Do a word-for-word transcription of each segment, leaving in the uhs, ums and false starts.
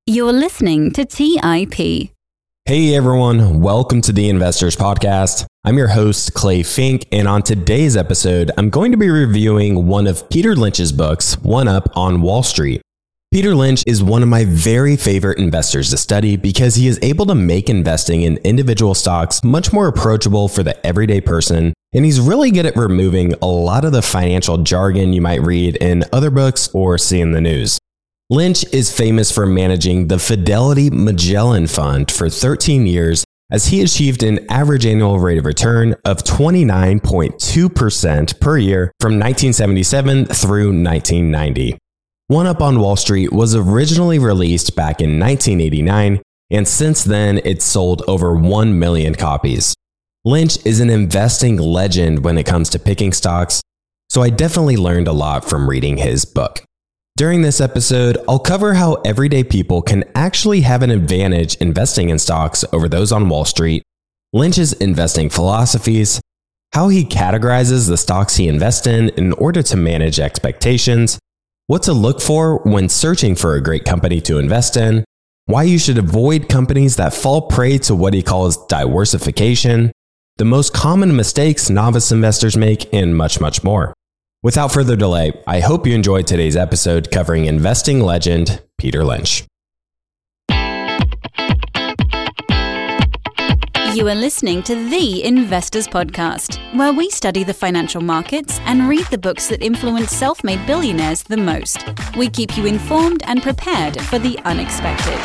You're listening to T I P. Hey everyone, welcome to the Investors Podcast. I'm your host, Clay Fink, and on today's episode, I'm going to be reviewing one of Peter Lynch's books, One Up on Wall Street. Peter Lynch is one of my very favorite investors to study because he is able to make investing in individual stocks much more approachable for the everyday person, and he's really good at removing a lot of the financial jargon you might read in other books or see in the news. Lynch is famous for managing the Fidelity Magellan Fund for thirteen years, as he achieved an average annual rate of return of twenty-nine point two percent per year from nineteen seventy-seven through nineteen ninety. One Up on Wall Street was originally released back in nineteen eighty-nine, and since then it's sold over one million copies. Lynch is an investing legend when it comes to picking stocks, so I definitely learned a lot from reading his book. During this episode, I'll cover how everyday people can actually have an advantage investing in stocks over those on Wall Street, Lynch's investing philosophies, how he categorizes the stocks he invests in in order to manage expectations, what to look for when searching for a great company to invest in, why you should avoid companies that fall prey to what he calls diversification, the most common mistakes novice investors make, and much, much more. Without further delay, I hope you enjoyed today's episode covering investing legend Peter Lynch. You are listening to the Investors Podcast, where we study the financial markets and read the books that influence self-made billionaires the most. We keep you informed and prepared for the unexpected.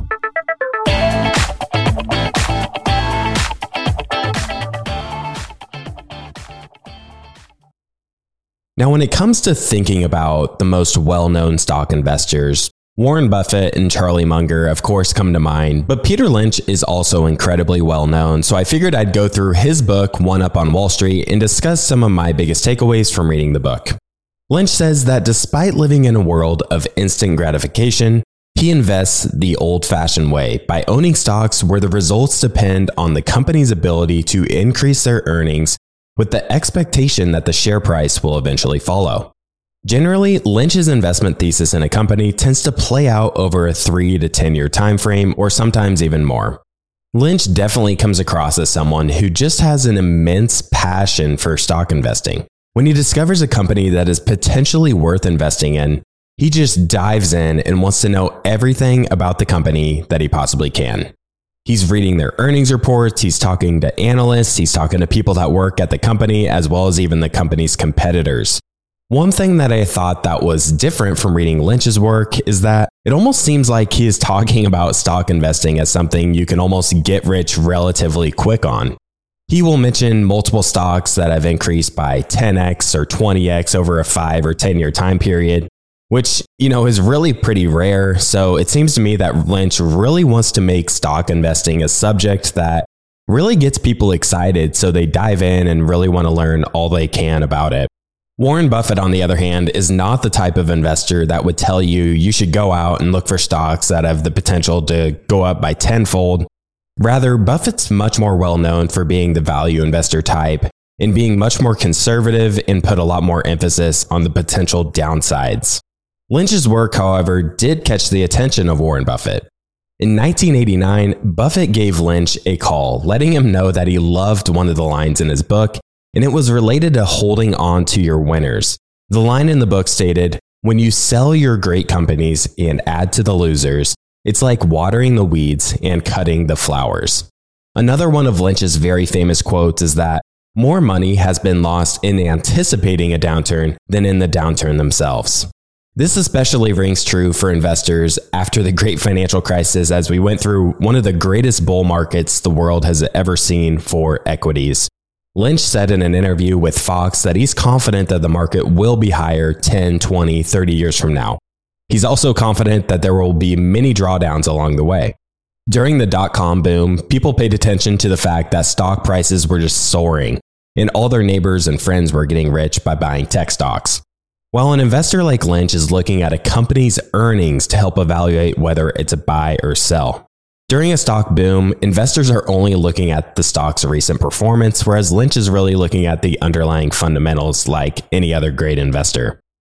Now, when it comes to thinking about the most well-known stock investors, Warren Buffett and Charlie Munger, of course, come to mind, but Peter Lynch is also incredibly well-known, so I figured I'd go through his book, One Up on Wall Street, and discuss some of my biggest takeaways from reading the book. Lynch says that despite living in a world of instant gratification, he invests the old-fashioned way by owning stocks where the results depend on the company's ability to increase their earnings with the expectation that the share price will eventually follow. Generally, Lynch's investment thesis in a company tends to play out over a three to ten year time frame, or sometimes even more. Lynch definitely comes across as someone who just has an immense passion for stock investing. When he discovers a company that is potentially worth investing in, he just dives in and wants to know everything about the company that he possibly can. He's reading their earnings reports, he's talking to analysts, he's talking to people that work at the company, as well as even the company's competitors. One thing that I thought that was different from reading Lynch's work is that it almost seems like he is talking about stock investing as something you can almost get rich relatively quick on. He will mention multiple stocks that have increased by ten x or twenty x over a five or ten year time period, which, you know, is really pretty rare. So it seems to me that Lynch really wants to make stock investing a subject that really gets people excited, so they dive in and really want to learn all they can about it. Warren Buffett, on the other hand, is not the type of investor that would tell you you should go out and look for stocks that have the potential to go up by tenfold. Rather, Buffett's much more well known for being the value investor type and being much more conservative and put a lot more emphasis on the potential downsides. Lynch's work, however, did catch the attention of Warren Buffett. In nineteen eighty-nine, Buffett gave Lynch a call, letting him know that he loved one of the lines in his book, and it was related to holding on to your winners. The line in the book stated, "When you sell your great companies and add to the losers, it's like watering the weeds and cutting the flowers." Another one of Lynch's very famous quotes is that more money has been lost in anticipating a downturn than in the downturn themselves. This especially rings true for investors after the great financial crisis, as we went through one of the greatest bull markets the world has ever seen for equities. Lynch said in an interview with Fox that he's confident that the market will be higher ten, twenty, thirty years from now. He's also confident that there will be many drawdowns along the way. During the dot-com boom, people paid attention to the fact that stock prices were just soaring, and all their neighbors and friends were getting rich by buying tech stocks. While an investor like Lynch is looking at a company's earnings to help evaluate whether it's a buy or sell. During a stock boom, investors are only looking at the stock's recent performance, whereas Lynch is really looking at the underlying fundamentals like any other great investor.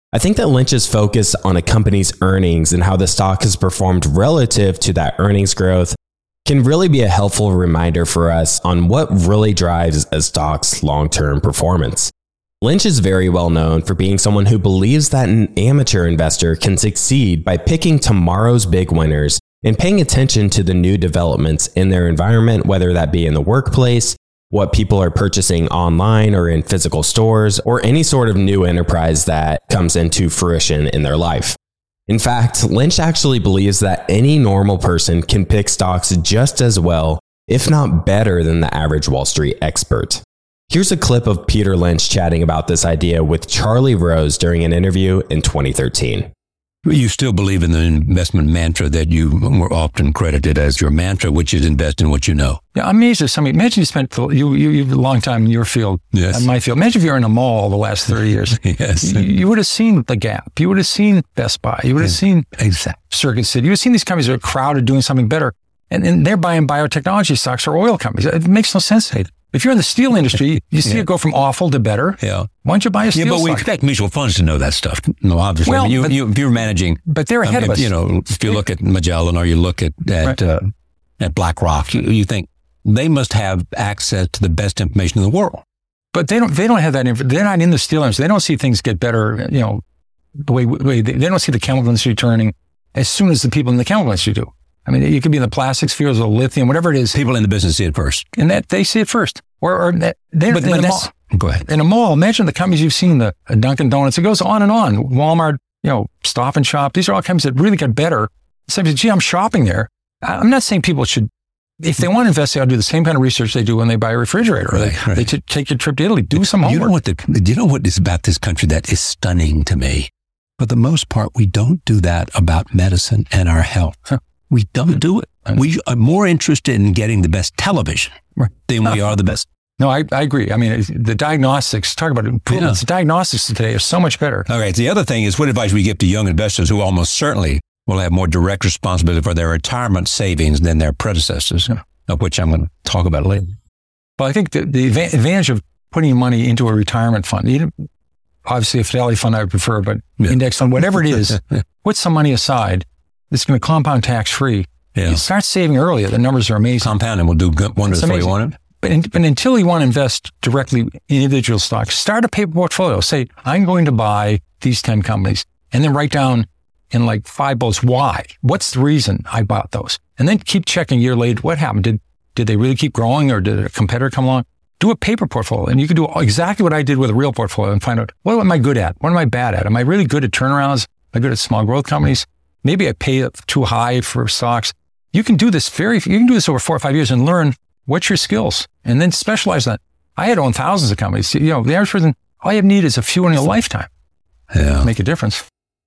I think that Lynch's focus on a company's earnings and how the stock has performed relative to that earnings growth can really be a helpful reminder for us on what really drives a stock's long-term performance. Lynch is very well known for being someone who believes that an amateur investor can succeed by picking tomorrow's big winners and paying attention to the new developments in their environment, whether that be in the workplace, what people are purchasing online or in physical stores, or any sort of new enterprise that comes into fruition in their life. In fact, Lynch actually believes that any normal person can pick stocks just as well, if not better than the average Wall Street expert. Here's a clip of Peter Lynch chatting about this idea with Charlie Rose during an interview in twenty thirteen. You still believe in the investment mantra that you were often credited as your mantra, which is invest in what you know. Yeah, I'm amazed at somebody. Imagine you spent you you you've a long time in your field, yes. in my field. Imagine if you were in a mall the last thirty years. yes, you, you would have seen the Gap. You would have seen Best Buy. You would have seen exactly. Circuit City. You would have seen these companies that are crowded doing something better, and, and they're buying biotechnology stocks or oil companies. It makes no sense. If you're in the steel industry, you see yeah. it go from awful to better. Yeah. Why don't you buy a steel Yeah, but stock? we expect mutual funds to know that stuff. No, obviously. Well, I mean, you, but, you, if you're managing... But they're ahead um, of if, us. You know, if you look at Magellan or you look at at, right. uh, at BlackRock, you, you think they must have access to the best information in the world. But they don't They don't have that information. They're not in the steel industry. They don't see things get better, you know, the way, way they, they don't see the chemical industry turning as soon as the people in the chemical industry do. I mean, you could be in the plastics fields or lithium, whatever it is. People in the business see it first. And that they see it first. Or, or they, but, in but a that's, mall, go ahead. In a mall, imagine the companies you've seen, the uh, Dunkin' Donuts, it goes on and on. Walmart, you know, Stop and Shop. These are all companies that really got better. Somebody says, gee, I'm shopping there. I'm not saying people should, if they want to invest, they ought to do the same kind of research they do when they buy a refrigerator. Or right, they, right. they t- take your trip to Italy, do some homework. You know what the, do you know what is about this country that is stunning to me? For the most part, we don't do that about medicine and our health. Huh. We don't do it. We are more interested in getting the best television right. than we are the best. No, I, I agree. I mean, the diagnostics, talk about improvements. Yeah. The diagnostics today are so much better. All right. The other thing is, what advice we give to young investors who almost certainly will have more direct responsibility for their retirement savings than their predecessors, yeah. of which I'm going to talk about later. Well, I think the, the advantage of putting money into a retirement fund, you know, obviously a Fidelity fund I would prefer, but yeah. index fund, whatever it is, put some money aside. It's going to compound tax-free. Yeah. You start saving earlier. The numbers are amazing. Compounding will do wonders for you, won't it? But, in, but until you want to invest directly in individual stocks, start a paper portfolio. Say, I'm going to buy these ten companies, and then write down in like five bullets why. What's the reason I bought those? And then keep checking a year later. What happened? Did did they really keep growing, or did a competitor come along? Do a paper portfolio, and you can do exactly what I did with a real portfolio and find out, what am I good at? What am I bad at? Am I really good at turnarounds? Am I good at small growth companies? Maybe I pay too high for stocks. You can do this very, you can do this over four or five years and learn what's your skills and then specialize in that. I had owned thousands of companies. You know, the average person, all you need is a few in your lifetime yeah. to make a difference.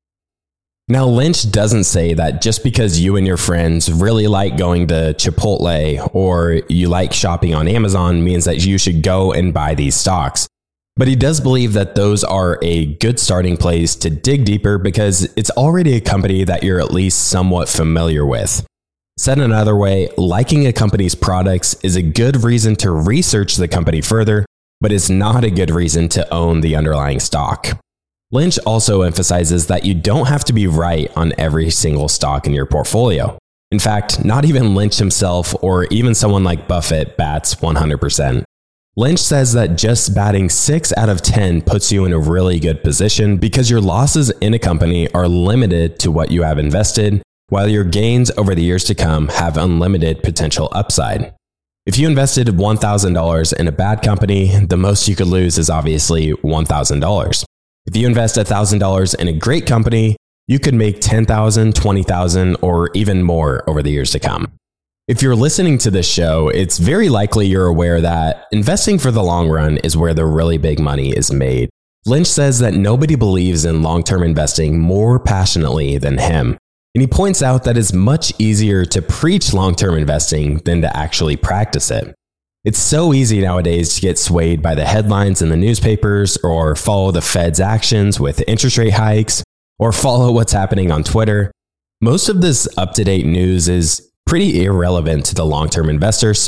Now, Lynch doesn't say that just because you and your friends really like going to Chipotle or you like shopping on Amazon means that you should go and buy these stocks. But he does believe that those are a good starting place to dig deeper because it's already a company that you're at least somewhat familiar with. Said another way, liking a company's products is a good reason to research the company further, but it's not a good reason to own the underlying stock. Lynch also emphasizes that you don't have to be right on every single stock in your portfolio. In fact, not even Lynch himself or even someone like Buffett bats one hundred percent. Lynch says that just batting six out of ten puts you in a really good position because your losses in a company are limited to what you have invested, while your gains over the years to come have unlimited potential upside. If you invested one thousand dollars in a bad company, the most you could lose is obviously one thousand dollars. If you invest one thousand dollars in a great company, you could make ten thousand dollars, twenty thousand dollars, or even more over the years to come. If you're listening to this show, it's very likely you're aware that investing for the long run is where the really big money is made. Lynch says that nobody believes in long-term investing more passionately than him. And he points out that it's much easier to preach long-term investing than to actually practice it. It's so easy nowadays to get swayed by the headlines in the newspapers or follow the Fed's actions with interest rate hikes or follow what's happening on Twitter. Most of this up-to-date news is pretty irrelevant to the long-term investor, so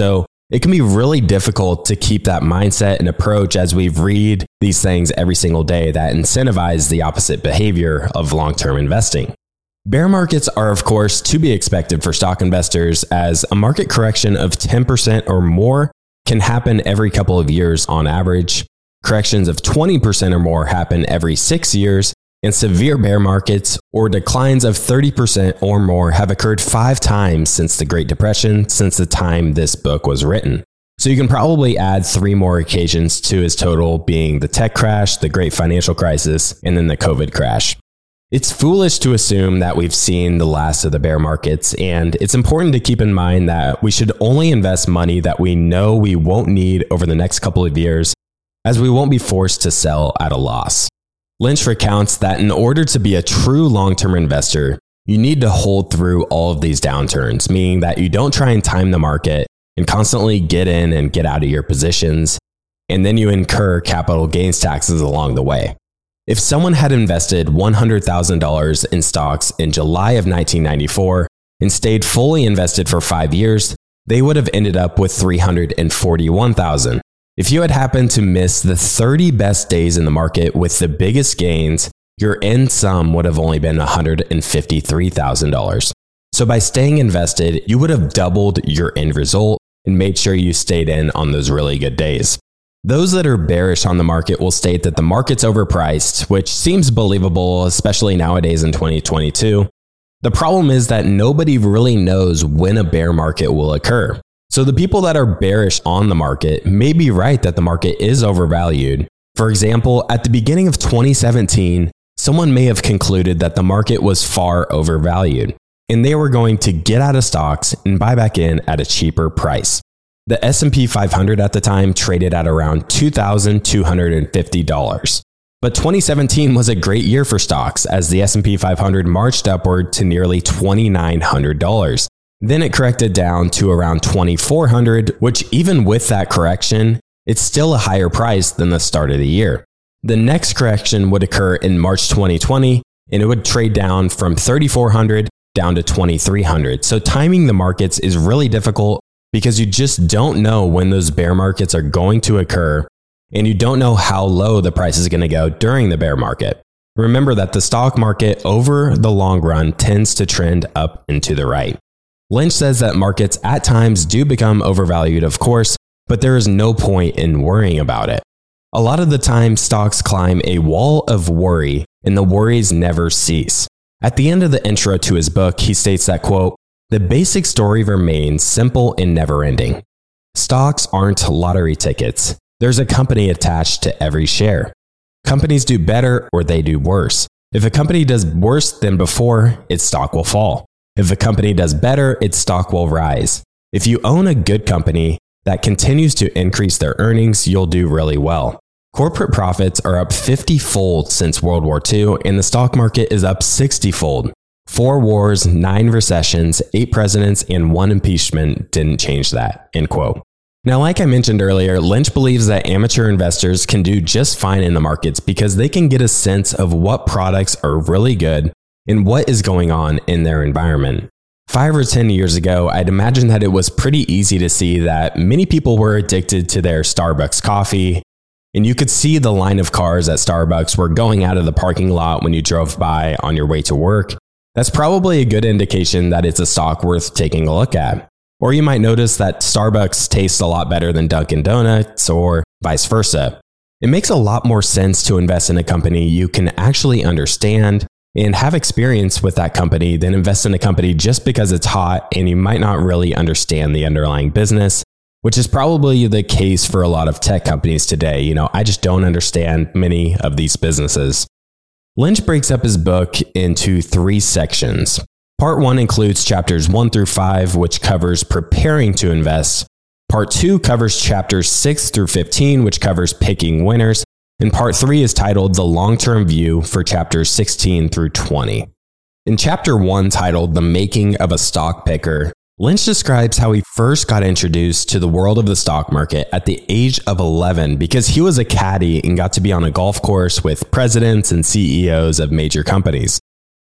It can be really difficult to keep that mindset and approach as we read these things every single day that incentivize the opposite behavior of long-term investing. Bear markets are, of course, to be expected for stock investors, as a market correction of ten percent or more can happen every couple of years on average. Corrections of twenty percent or more happen every six years, and severe bear markets or declines of thirty percent or more have occurred five times since the Great Depression, since the time this book was written. So you can probably add three more occasions to his total, being the tech crash, the Great Financial Crisis, and then the COVID crash. It's foolish to assume that we've seen the last of the bear markets, and it's important to keep in mind that we should only invest money that we know we won't need over the next couple of years, as we won't be forced to sell at a loss. Lynch recounts that in order to be a true long-term investor, you need to hold through all of these downturns, meaning that you don't try and time the market and constantly get in and get out of your positions, and then you incur capital gains taxes along the way. If someone had invested one hundred thousand dollars in stocks in July of nineteen ninety-four and stayed fully invested for five years, they would have ended up with three hundred forty-one thousand dollars. If you had happened to miss the thirty best days in the market with the biggest gains, your end sum would have only been one hundred fifty-three thousand dollars. So by staying invested, you would have doubled your end result and made sure you stayed in on those really good days. Those that are bearish on the market will state that the market's overpriced, which seems believable, especially nowadays in twenty twenty-two. The problem is that nobody really knows when a bear market will occur. So the people that are bearish on the market may be right that the market is overvalued. For example, at the beginning of twenty seventeen, someone may have concluded that the market was far overvalued, and they were going to get out of stocks and buy back in at a cheaper price. The S and P five hundred at the time traded at around two thousand two hundred fifty dollars. But twenty seventeen was a great year for stocks, as the S and P five hundred marched upward to nearly two thousand nine hundred dollars. Then it corrected down to around two thousand four hundred dollars, which even with that correction, it's still a higher price than the start of the year. The next correction would occur in March twenty twenty, and it would trade down from three thousand four hundred dollars down to two thousand three hundred dollars. So timing the markets is really difficult, because you just don't know when those bear markets are going to occur, and you don't know how low the price is going to go during the bear market. Remember that the stock market over the long run tends to trend up and to the right. Lynch says that markets at times do become overvalued, of course, but there is no point in worrying about it. A lot of the time, stocks climb a wall of worry, and the worries never cease. At the end of the intro to his book, he states that, quote, "The basic story remains simple and never-ending. Stocks aren't lottery tickets. There's a company attached to every share. Companies do better or they do worse. If a company does worse than before, its stock will fall. If a company does better, its stock will rise. If you own a good company that continues to increase their earnings, you'll do really well. Corporate profits are up fifty-fold since World War Two, and the stock market is up sixty-fold. Four wars, nine recessions, eight presidents, and one impeachment didn't change that," end quote. Now, like I mentioned earlier, Lynch believes that amateur investors can do just fine in the markets because they can get a sense of what products are really good and what is going on in their environment. Five or ten years ago, I'd imagine that it was pretty easy to see that many people were addicted to their Starbucks coffee, and you could see the line of cars at Starbucks were going out of the parking lot when you drove by on your way to work. That's probably a good indication that it's a stock worth taking a look at. Or you might notice that Starbucks tastes a lot better than Dunkin' Donuts, or vice versa. It makes a lot more sense to invest in a company you can actually understand and have experience with that company than invest in a company just because it's hot and you might not really understand the underlying business, which is probably the case for a lot of tech companies today. You know, I just don't understand many of these businesses. Lynch breaks up his book into three sections. Part one includes chapters one through five, which covers preparing to invest. Part two covers chapters six through fifteen, which covers picking winners. And part three is titled The Long-Term View for chapters sixteen through twenty. In chapter one, titled The Making of a Stock Picker, Lynch describes how he first got introduced to the world of the stock market at the age of eleven because he was a caddy and got to be on a golf course with presidents and C E Os of major companies.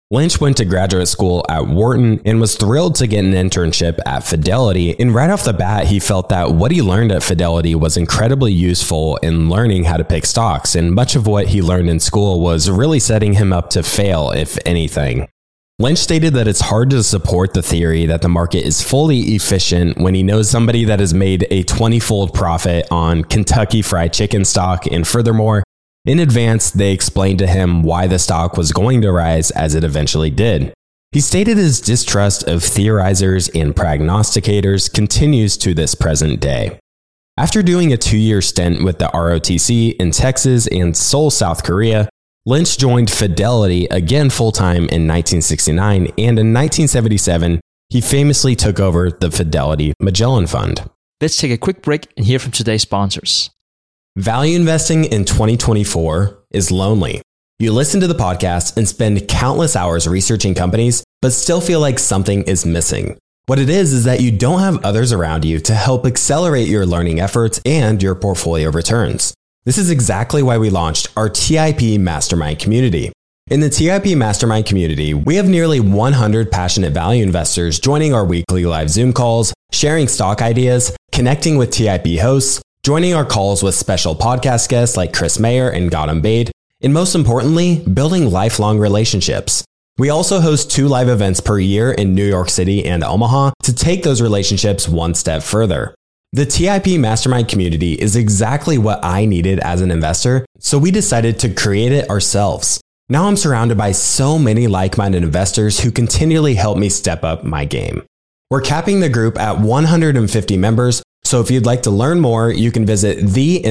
Lynch went to graduate school at Wharton and was thrilled to get an internship at Fidelity. And right off the bat, he felt that what he learned at Fidelity was incredibly useful in learning how to pick stocks. And much of what he learned in school was really setting him up to fail, if anything. Lynch stated that it's hard to support the theory that the market is fully efficient when he knows somebody that has made a twenty-fold profit on Kentucky Fried Chicken stock, and furthermore, in advance, they explained to him why the stock was going to rise as it eventually did. He stated his distrust of theorizers and prognosticators continues to this present day. After doing a two-year stint with the R O T C in Texas and Seoul, South Korea, Lynch joined Fidelity again full-time in nineteen sixty-nine, and in nineteen seventy-seven, he famously took over the Fidelity Magellan Fund. Let's take a quick break and hear from today's sponsors. Value investing in twenty twenty-four is lonely. You listen to the podcast and spend countless hours researching companies, but still feel like something is missing. What it is is that you don't have others around you to help accelerate your learning efforts and your portfolio returns. This is exactly why we launched our T I P Mastermind community. In the T I P Mastermind community, we have nearly one hundred passionate value investors joining our weekly live Zoom calls, sharing stock ideas, connecting with T I P hosts, joining our calls with special podcast guests like Chris Mayer and Gautam Baid, and most importantly, building lifelong relationships. We also host two live events per year in New York City and Omaha to take those relationships one step further. The T I P Mastermind community is exactly what I needed as an investor, so we decided to create it ourselves. Now I'm surrounded by so many like-minded investors who continually help me step up my game. We're capping the group at one hundred fifty members, so if you'd like to learn more, you can visit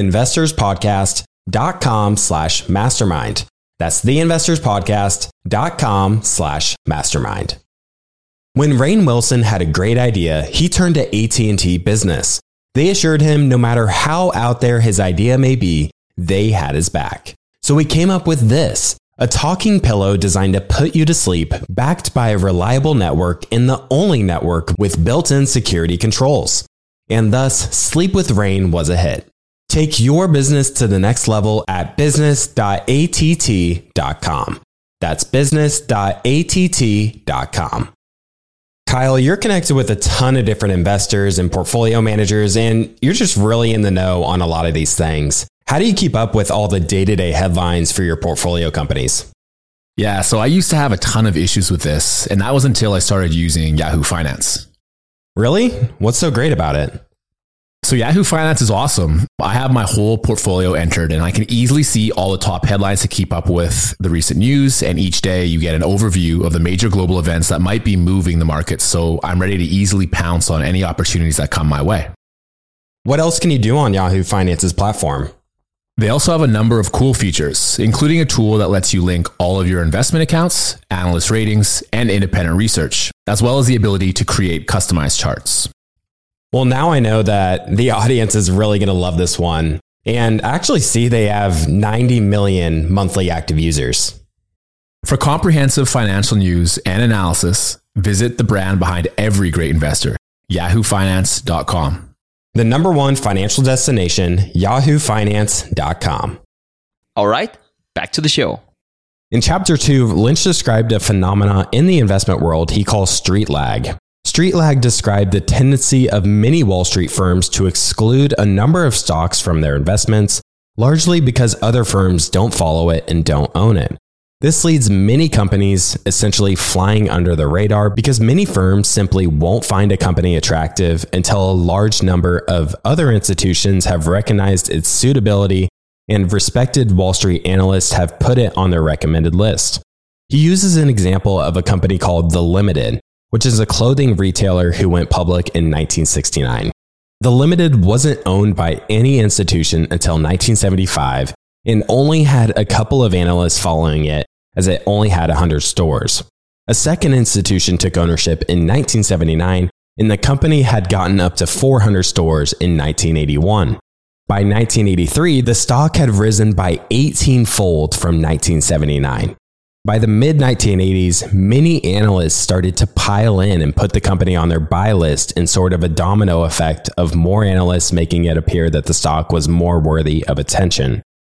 theinvestorspodcast.com slash mastermind. That's theinvestorspodcast.com slash mastermind. When Rainn Wilson had a great idea, he turned to A T and T Business. They assured him no matter how out there his idea may be, they had his back. So we came up with this, a talking pillow designed to put you to sleep, backed by a reliable network and the only network with built-in security controls. And thus, Sleep with Rainn was a hit. Take your business to the next level at business dot a t t dot com. That's business dot a t t dot com. Kyle, you're connected with a ton of different investors and portfolio managers, and you're just really in the know on a lot of these things. How do you keep up with all the day-to-day headlines for your portfolio companies? Yeah, so I used to have a ton of issues with this, and that was until I started using Yahoo Finance. Really? What's so great about it? So Yahoo Finance is awesome. I have my whole portfolio entered and I can easily see all the top headlines to keep up with the recent news. And each day you get an overview of the major global events that might be moving the market. So I'm ready to easily pounce on any opportunities that come my way. What else can you do on Yahoo Finance's platform? They also have a number of cool features, including a tool that lets you link all of your investment accounts, analyst ratings, and independent research, as well as the ability to create customized charts. Well, now I know that the audience is really going to love this one. And actually see they have ninety million monthly active users. For comprehensive financial news and analysis, visit the brand behind every great investor, yahoo finance dot com. The number one financial destination, yahoo finance dot com. All right, back to the show. In chapter two, Lynch described a phenomena in the investment world he calls street lag. Street lag described the tendency of many Wall Street firms to exclude a number of stocks from their investments, largely because other firms don't follow it and don't own it. This leads many companies essentially flying under the radar because many firms simply won't find a company attractive until a large number of other institutions have recognized its suitability and respected Wall Street analysts have put it on their recommended list. He uses an example of a company called The Limited, which is a clothing retailer who went public in nineteen sixty-nine. The Limited wasn't owned by any institution until nineteen seventy-five and only had a couple of analysts following it, as it only had one hundred stores. A second institution took ownership in nineteen seventy-nine, and the company had gotten up to four hundred stores in nineteen eighty-one. By nineteen eighty-three, the stock had risen by eighteen-fold from nineteen seventy-nine. By the mid nineteen eighties, many analysts started to pile in and put the company on their buy list in sort of a domino effect of more analysts making it appear that the stock was more worthy of attention.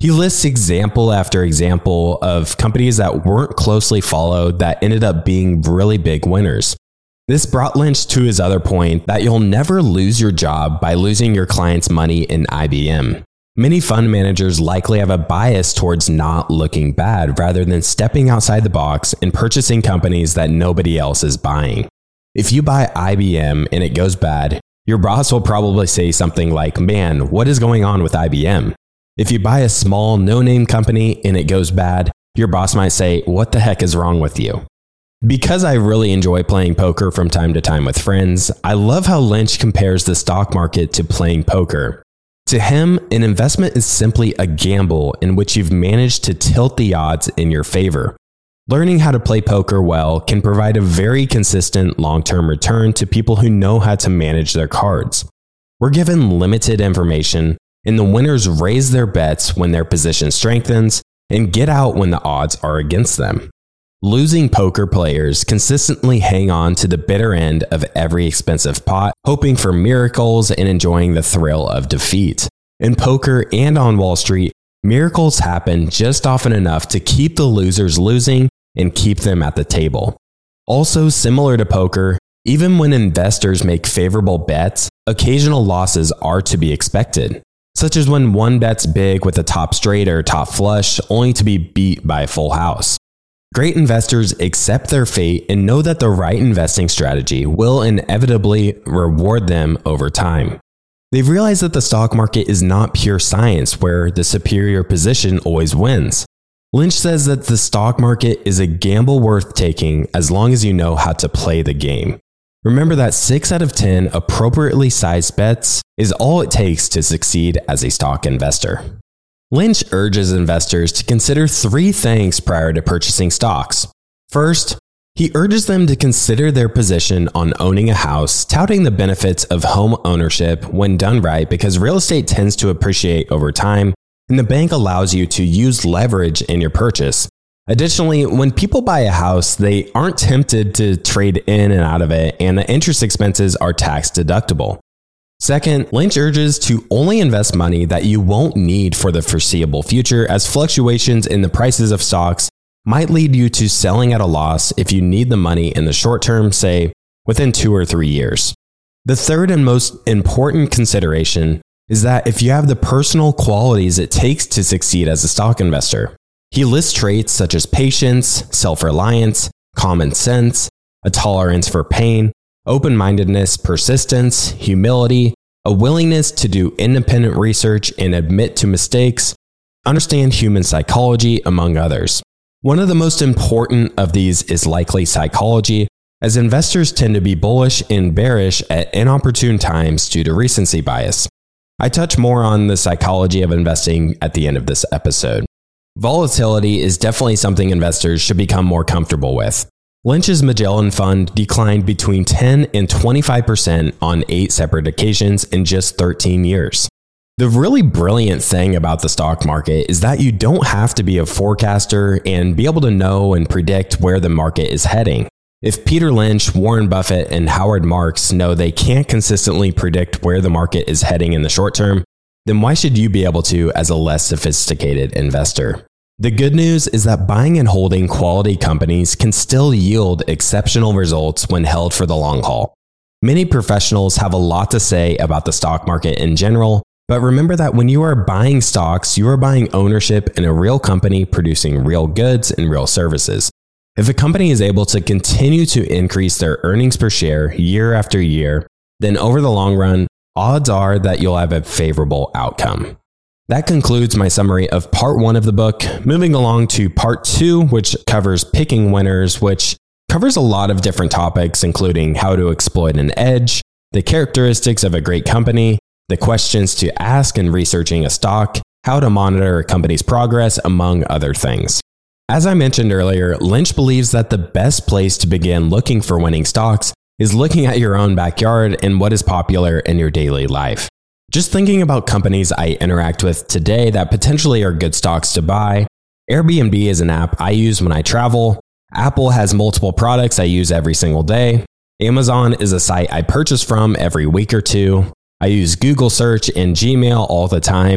He lists example after example of companies that weren't closely followed that ended up being really big winners. This brought Lynch to his other point that you'll never lose your job by losing your client's money in I B M. Many fund managers likely have a bias towards not looking bad rather than stepping outside the box and purchasing companies that nobody else is buying. If you buy I B M and it goes bad, your boss will probably say something like, "Man, what is going on with I B M?" If you buy a small, no-name company and it goes bad, your boss might say, "What the heck is wrong with you?" Because I really enjoy playing poker from time to time with friends, I love how Lynch compares the stock market to playing poker. To him, an investment is simply a gamble in which you've managed to tilt the odds in your favor. Learning how to play poker well can provide a very consistent long-term return to people who know how to manage their cards. We're given limited information, and the winners raise their bets when their position strengthens and get out when the odds are against them. Losing poker players consistently hang on to the bitter end of every expensive pot, hoping for miracles and enjoying the thrill of defeat. In poker and on Wall Street, miracles happen just often enough to keep the losers losing and keep them at the table. Also, similar to poker, even when investors make favorable bets, occasional losses are to be expected, such as when one bets big with a top straight or top flush only to be beat by a full house. Great investors accept their fate and know that the right investing strategy will inevitably reward them over time. They've realized that the stock market is not pure science where the superior position always wins. Lynch says that the stock market is a gamble worth taking as long as you know how to play the game. Remember that six out of ten appropriately sized bets is all it takes to succeed as a stock investor. Lynch urges investors to consider three things prior to purchasing stocks. First, he urges them to consider their position on owning a house, touting the benefits of home ownership when done right because real estate tends to appreciate over time, and the bank allows you to use leverage in your purchase. Additionally, when people buy a house, they aren't tempted to trade in and out of it, and the interest expenses are tax deductible. Second, Lynch urges to only invest money that you won't need for the foreseeable future, as fluctuations in the prices of stocks might lead you to selling at a loss if you need the money in the short term, say, within two or three years. The third and most important consideration is that if you have the personal qualities it takes to succeed as a stock investor. He lists traits such as patience, self-reliance, common sense, a tolerance for pain, open-mindedness, persistence, humility, a willingness to do independent research and admit to mistakes, understand human psychology, among others. One of the most important of these is likely psychology, as investors tend to be bullish and bearish at inopportune times due to recency bias. I touch more on the psychology of investing at the end of this episode. Volatility is definitely something investors should become more comfortable with. Lynch's Magellan Fund declined between ten and twenty-five percent on eight separate occasions in just thirteen years. The really brilliant thing about the stock market is that you don't have to be a forecaster and be able to know and predict where the market is heading. If Peter Lynch, Warren Buffett, and Howard Marks know they can't consistently predict where the market is heading in the short term, then why should you be able to as a less sophisticated investor? The good news is that buying and holding quality companies can still yield exceptional results when held for the long haul. Many professionals have a lot to say about the stock market in general, but remember that when you are buying stocks, you are buying ownership in a real company producing real goods and real services. If a company is able to continue to increase their earnings per share year after year, then over the long run, odds are that you'll have a favorable outcome. That concludes my summary of part one of the book. Moving along to part two, which covers picking winners, which covers a lot of different topics, including how to exploit an edge, the characteristics of a great company, the questions to ask in researching a stock, how to monitor a company's progress, among other things. As I mentioned earlier, Lynch believes that the best place to begin looking for winning stocks is looking at your own backyard and what is popular in your daily life. Just thinking about companies I interact with today that potentially are good stocks to buy. Airbnb is an app I use when I travel. Apple has multiple products I use every single day. Amazon is a site I purchase from every week or two. I use Google search and Gmail all the time.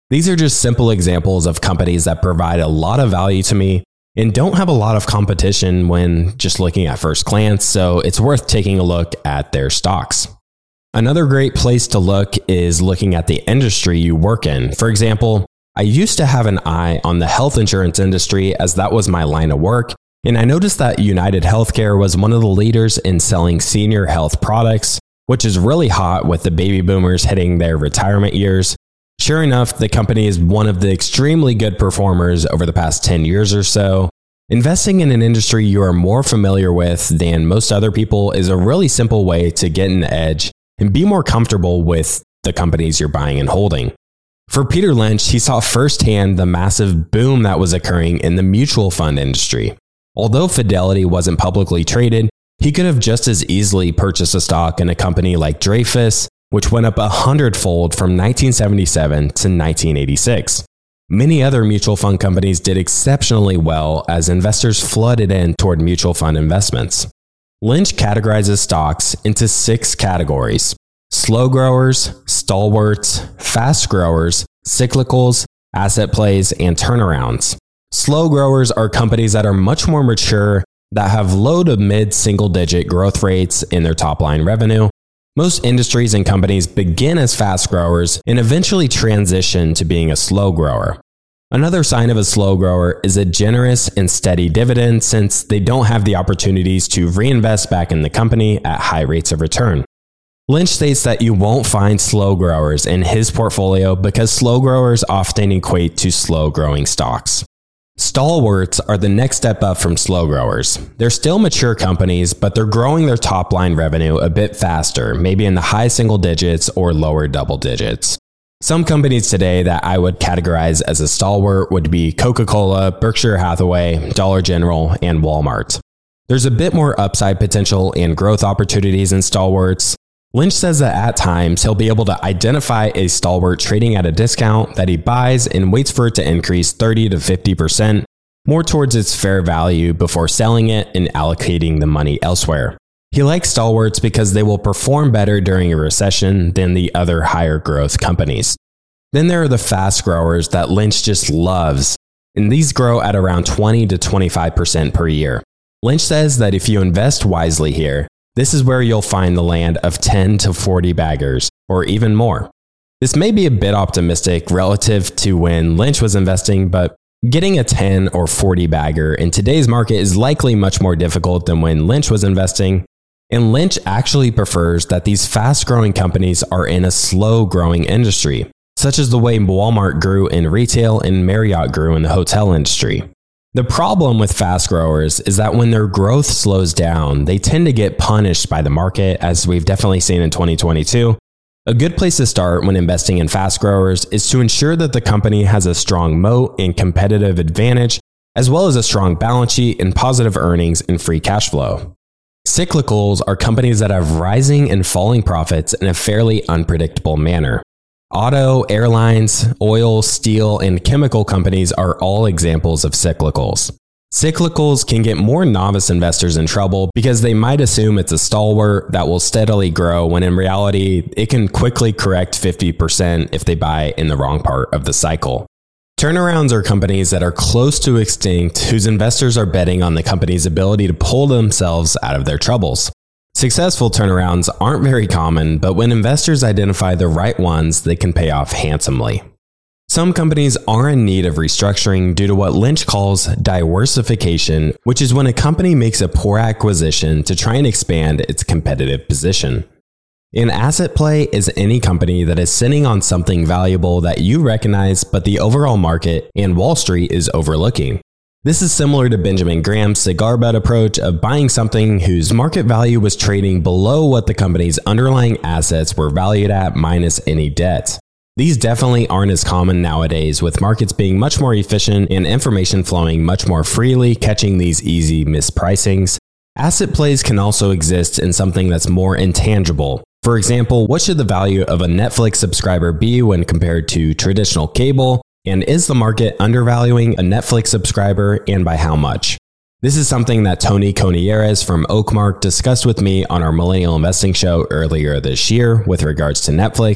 These are just simple examples of companies that provide a lot of value to me and don't have a lot of competition when just looking at first glance, so it's worth taking a look at their stocks. Another great place to look is looking at the industry you work in. For example, I used to have an eye on the health insurance industry as that was my line of work, and I noticed that United Healthcare was one of the leaders in selling senior health products, which is really hot with the baby boomers hitting their retirement years. Sure enough, the company is one of the extremely good performers over the past ten years or so. Investing in an industry you are more familiar with than most other people is a really simple way to get an edge and be more comfortable with the companies you're buying and holding. For Peter Lynch, he saw firsthand the massive boom that was occurring in the mutual fund industry. Although Fidelity wasn't publicly traded, he could have just as easily purchased a stock in a company like Dreyfus, which went up a hundredfold from nineteen seventy-seven to nineteen eighty-six. Many other mutual fund companies did exceptionally well as investors flooded in toward mutual fund investments. Lynch categorizes stocks into six categories: slow growers, stalwarts, fast growers, cyclicals, asset plays, and turnarounds. Slow growers are companies that are much more mature, that have low to mid single digit growth rates in their top line revenue. Most industries and companies begin as fast growers and eventually transition to being a slow grower. Another sign of a slow grower is a generous and steady dividend, since they don't have the opportunities to reinvest back in the company at high rates of return. Lynch states that you won't find slow growers in his portfolio because slow growers often equate to slow growing stocks. Stalwarts are the next step up from slow growers. They're still mature companies, but they're growing their top line revenue a bit faster, maybe in the high single digits or lower double digits. Some companies today that I would categorize as a stalwart would be Coca-Cola, Berkshire Hathaway, Dollar General, and Walmart. There's a bit more upside potential and growth opportunities in stalwarts. Lynch says that at times he'll be able to identify a stalwart trading at a discount that he buys and waits for it to increase thirty to fifty percent more towards its fair value before selling it and allocating the money elsewhere. He likes stalwarts because they will perform better during a recession than the other higher growth companies. Then there are the fast growers that Lynch just loves, and these grow at around twenty to twenty-five percent per year. Lynch says that if you invest wisely here, this is where you'll find the land of ten to forty baggers, or even more. This may be a bit optimistic relative to when Lynch was investing, but getting a ten or forty bagger in today's market is likely much more difficult than when Lynch was investing. And Lynch actually prefers that these fast-growing companies are in a slow-growing industry, such as the way Walmart grew in retail and Marriott grew in the hotel industry. The problem with fast growers is that when their growth slows down, they tend to get punished by the market, as we've definitely seen in twenty twenty-two. A good place to start when investing in fast growers is to ensure that the company has a strong moat and competitive advantage, as well as a strong balance sheet and positive earnings and free cash flow. Cyclicals are companies that have rising and falling profits in a fairly unpredictable manner. Auto, airlines, oil, steel, and chemical companies are all examples of cyclicals. Cyclicals can get more novice investors in trouble because they might assume it's a stalwart that will steadily grow, when in reality, it can quickly correct fifty percent if they buy in the wrong part of the cycle. Turnarounds are companies that are close to extinct, whose investors are betting on the company's ability to pull themselves out of their troubles. Successful turnarounds aren't very common, but when investors identify the right ones, they can pay off handsomely. Some companies are in need of restructuring due to what Lynch calls diversification, which is when a company makes a poor acquisition to try and expand its competitive position. An asset play is any company that is sitting on something valuable that you recognize, but the overall market and Wall Street is overlooking. This is similar to Benjamin Graham's cigar butt approach of buying something whose market value was trading below what the company's underlying assets were valued at minus any debt. These definitely aren't as common nowadays, with markets being much more efficient and information flowing much more freely, catching these easy mispricings. Asset plays can also exist in something that's more intangible. For example, what should the value of a Netflix subscriber be when compared to traditional cable? And is the market undervaluing a Netflix subscriber, and by how much? This is something that Tony Conieres from Oakmark discussed with me on our Millennial Investing Show earlier this year with regards to Netflix,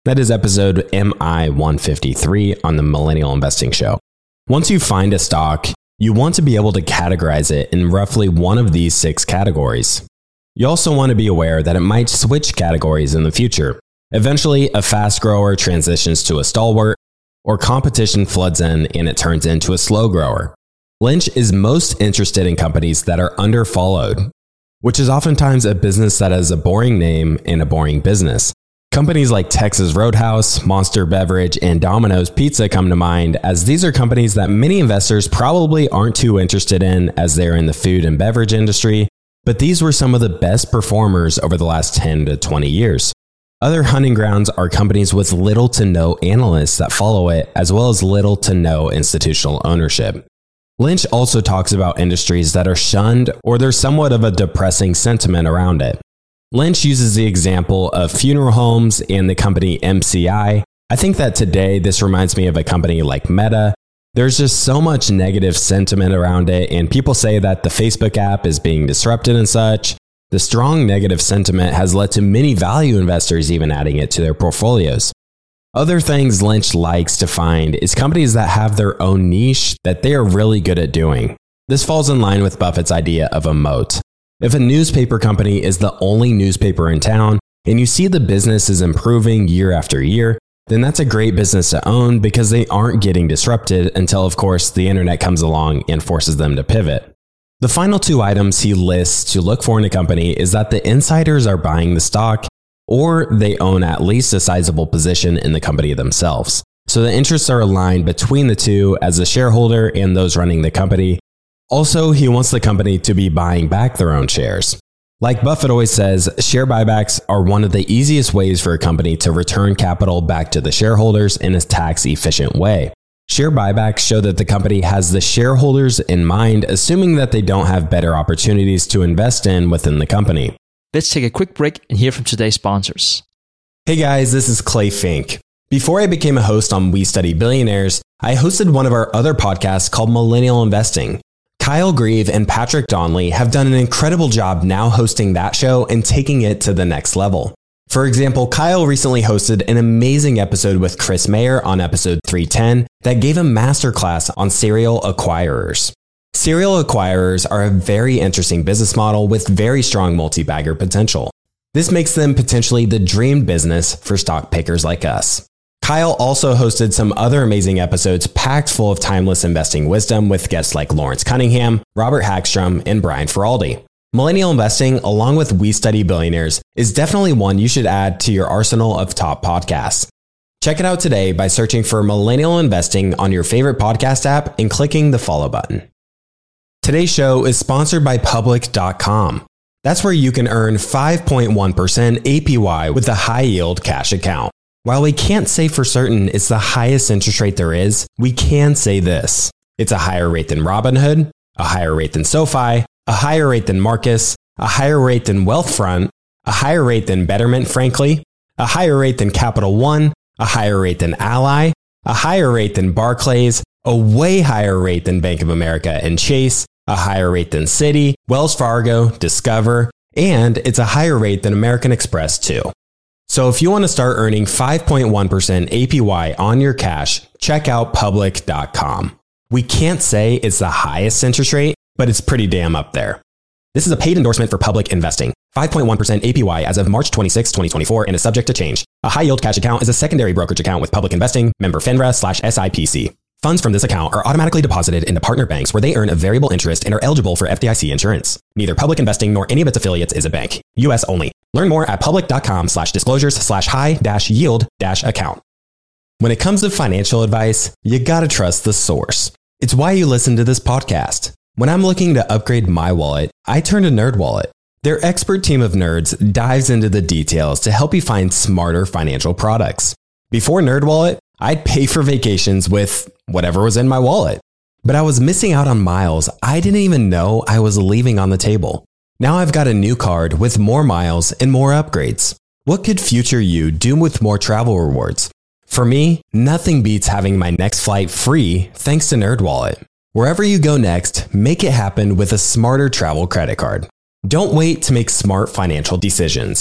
That is episode M I one fifty-three on the Millennial Investing Show. Once you find a stock, you want to be able to categorize it in roughly one of these six categories. You also want to be aware that it might switch categories in the future. Eventually, a fast grower transitions to a stalwart, or competition floods in and it turns into a slow grower. Lynch is most interested in companies that are underfollowed, which is oftentimes a business that has a boring name and a boring business. Companies like Texas Roadhouse, Monster Beverage, and Domino's Pizza come to mind, as these are companies that many investors probably aren't too interested in as they're in the food and beverage industry, but these were some of the best performers over the last ten to twenty years. Other hunting grounds are companies with little to no analysts that follow it, as well as little to no institutional ownership. Lynch also talks about industries that are shunned or there's somewhat of a depressing sentiment around it. Lynch uses the example of funeral homes and the company M C I. I think that today this reminds me of a company like Meta. There's just so much negative sentiment around it, and people say that the Facebook app is being disrupted and such. The strong negative sentiment has led to many value investors even adding it to their portfolios. Other things Lynch likes to find is companies that have their own niche that they are really good at doing. This falls in line with Buffett's idea of a moat. If a newspaper company is the only newspaper in town and you see the business is improving year after year, then that's a great business to own because they aren't getting disrupted until, of course, the internet comes along and forces them to pivot. The final two items he lists to look for in a company is that the insiders are buying the stock or they own at least a sizable position in the company themselves. So the interests are aligned between the two as a shareholder and those running the company. Also, he wants the company to be buying back their own shares. Like Buffett always says, share buybacks are one of the easiest ways for a company to return capital back to the shareholders in a tax-efficient way. Share buybacks show that the company has the shareholders in mind, assuming that they don't have better opportunities to invest in within the company. Let's take a quick break and hear from today's sponsors. Hey guys, this is Clay Fink. Before I became a host on We Study Billionaires, I hosted one of our other podcasts called Millennial Investing. Kyle Grieve and Patrick Donnelly have done an incredible job now hosting that show and taking it to the next level. For example, Kyle recently hosted an amazing episode with Chris Mayer on episode three ten that gave a masterclass on serial acquirers. Serial acquirers are a very interesting business model with very strong multi-bagger potential. This makes them potentially the dream business for stock pickers like us. Kyle also hosted some other amazing episodes packed full of timeless investing wisdom with guests like Lawrence Cunningham, Robert Hagstrom, and Brian Feraldi. Millennial Investing, along with We Study Billionaires, is definitely one you should add to your arsenal of top podcasts. Check it out today by searching for Millennial Investing on your favorite podcast app and clicking the follow button. Today's show is sponsored by Public dot com. That's where you can earn five point one percent A P Y with a high-yield cash account. While we can't say for certain it's the highest interest rate there is, we can say this. It's a higher rate than Robinhood, a higher rate than SoFi, a higher rate than Marcus, a higher rate than Wealthfront, a higher rate than Betterment, frankly, a higher rate than Capital One, a higher rate than Ally, a higher rate than Barclays, a way higher rate than Bank of America and Chase, a higher rate than Citi, Wells Fargo, Discover, and it's a higher rate than American Express too. So if you want to start earning five point one percent A P Y on your cash, check out Public dot com. We can't say it's the highest interest rate, but it's pretty damn up there. This is a paid endorsement for Public Investing. five point one percent A P Y as of March twenty-sixth, twenty twenty-four and is subject to change. A high-yield cash account is a secondary brokerage account with Public Investing, member FINRA slash S I P C. Funds from this account are automatically deposited into partner banks where they earn a variable interest and are eligible for F D I C insurance. Neither Public Investing nor any of its affiliates is a bank. U S only. Learn more at public dot com slash disclosures slash high dash yield dash account. When it comes to financial advice, you gotta trust the source. It's why you listen to this podcast. When I'm looking to upgrade my wallet, I turn to NerdWallet. Their expert team of nerds dives into the details to help you find smarter financial products. Before NerdWallet, I'd pay for vacations with whatever was in my wallet. But I was missing out on miles I didn't even know I was leaving on the table. Now I've got a new card with more miles and more upgrades. What could future you do with more travel rewards? For me, nothing beats having my next flight free thanks to NerdWallet. Wherever you go next, make it happen with a smarter travel credit card. Don't wait to make smart financial decisions.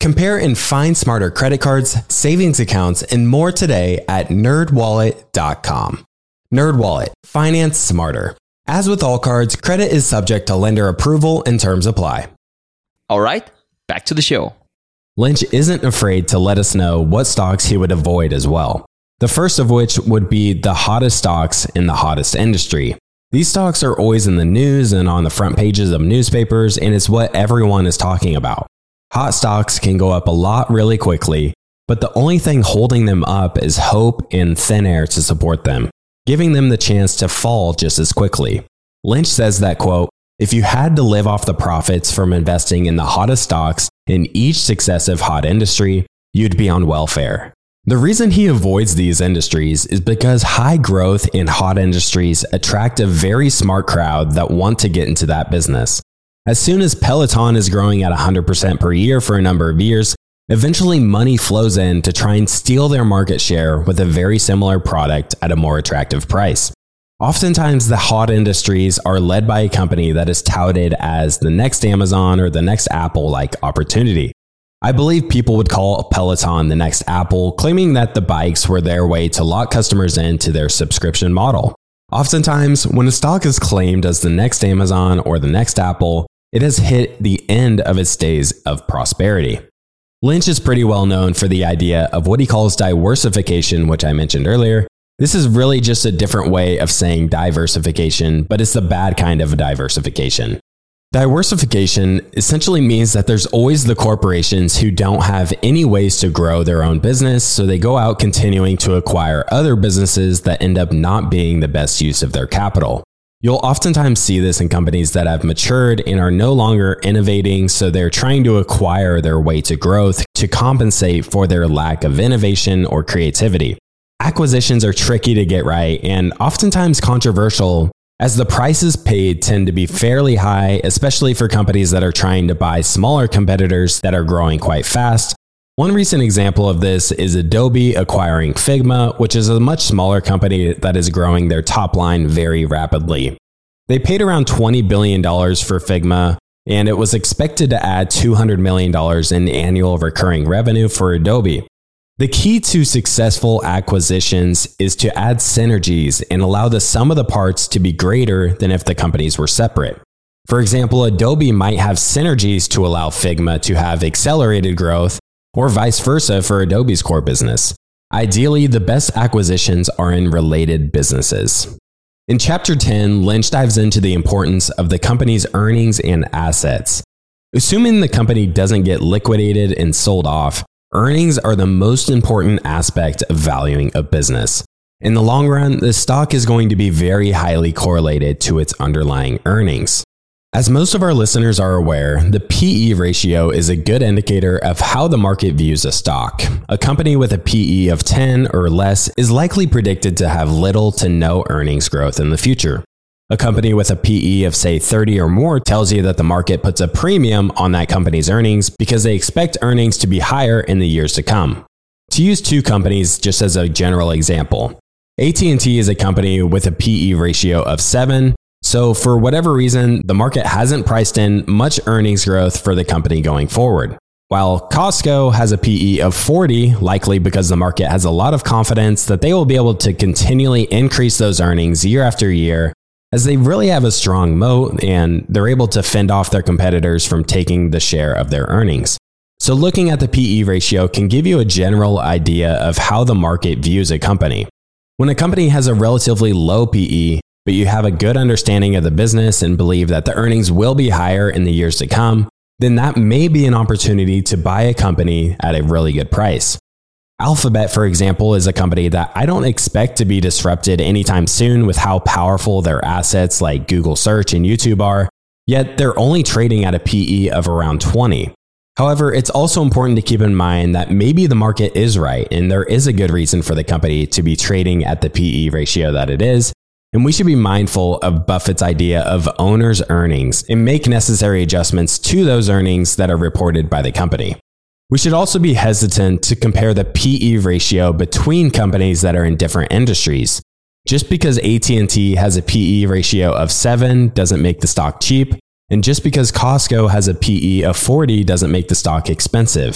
Compare and find smarter credit cards, savings accounts, and more today at nerd wallet dot com. NerdWallet. Finance smarter. As with all cards, credit is subject to lender approval and terms apply. All right, back to the show. Lynch isn't afraid to let us know what stocks he would avoid as well. The first of which would be the hottest stocks in the hottest industry. These stocks are always in the news and on the front pages of newspapers, and it's what everyone is talking about. Hot stocks can go up a lot really quickly, but the only thing holding them up is hope and thin air to support them, giving them the chance to fall just as quickly. Lynch says that, quote, if you had to live off the profits from investing in the hottest stocks in each successive hot industry, you'd be on welfare. The reason he avoids these industries is because high growth in hot industries attract a very smart crowd that want to get into that business. As soon as Peloton is growing at one hundred percent per year for a number of years, eventually money flows in to try and steal their market share with a very similar product at a more attractive price. Oftentimes, the hot industries are led by a company that is touted as the next Amazon or the next Apple-like opportunity. I believe people would call Peloton the next Apple, claiming that the bikes were their way to lock customers into their subscription model. Oftentimes, when a stock is claimed as the next Amazon or the next Apple, it has hit the end of its days of prosperity. Lynch is pretty well known for the idea of what he calls diversification, which I mentioned earlier. This is really just a different way of saying diversification, but it's the bad kind of diversification. Diversification essentially means that there's always the corporations who don't have any ways to grow their own business, so they go out continuing to acquire other businesses that end up not being the best use of their capital. You'll oftentimes see this in companies that have matured and are no longer innovating, so they're trying to acquire their way to growth to compensate for their lack of innovation or creativity. Acquisitions are tricky to get right and oftentimes controversial, as the prices paid tend to be fairly high, especially for companies that are trying to buy smaller competitors that are growing quite fast. One recent example of this is Adobe acquiring Figma, which is a much smaller company that is growing their top line very rapidly. They paid around twenty billion dollars for Figma, and it was expected to add two hundred million dollars in annual recurring revenue for Adobe. The key to successful acquisitions is to add synergies and allow the sum of the parts to be greater than if the companies were separate. For example, Adobe might have synergies to allow Figma to have accelerated growth, or vice versa for Adobe's core business. Ideally, the best acquisitions are in related businesses. In Chapter ten, Lynch dives into the importance of the company's earnings and assets. Assuming the company doesn't get liquidated and sold off, earnings are the most important aspect of valuing a business. In the long run, the stock is going to be very highly correlated to its underlying earnings. As most of our listeners are aware, the P E ratio is a good indicator of how the market views a stock. A company with a P E of ten or less is likely predicted to have little to no earnings growth in the future. A company with a P E of say thirty or more tells you that the market puts a premium on that company's earnings because they expect earnings to be higher in the years to come. To use two companies just as a general example, A T and T is a company with a P E ratio of seven. So for whatever reason, the market hasn't priced in much earnings growth for the company going forward. While Costco has a P E of forty, likely because the market has a lot of confidence that they will be able to continually increase those earnings year after year, as they really have a strong moat and they're able to fend off their competitors from taking the share of their earnings. So looking at the P E ratio can give you a general idea of how the market views a company. When a company has a relatively low P E, but you have a good understanding of the business and believe that the earnings will be higher in the years to come, then that may be an opportunity to buy a company at a really good price. Alphabet, for example, is a company that I don't expect to be disrupted anytime soon with how powerful their assets like Google Search and YouTube are, yet they're only trading at a P E of around twenty. However, it's also important to keep in mind that maybe the market is right and there is a good reason for the company to be trading at the P E ratio that it is, and we should be mindful of Buffett's idea of owner's earnings and make necessary adjustments to those earnings that are reported by the company. We should also be hesitant to compare the P E ratio between companies that are in different industries. Just because A T and T has a P E ratio of seven doesn't make the stock cheap, and just because Costco has a P E of forty doesn't make the stock expensive.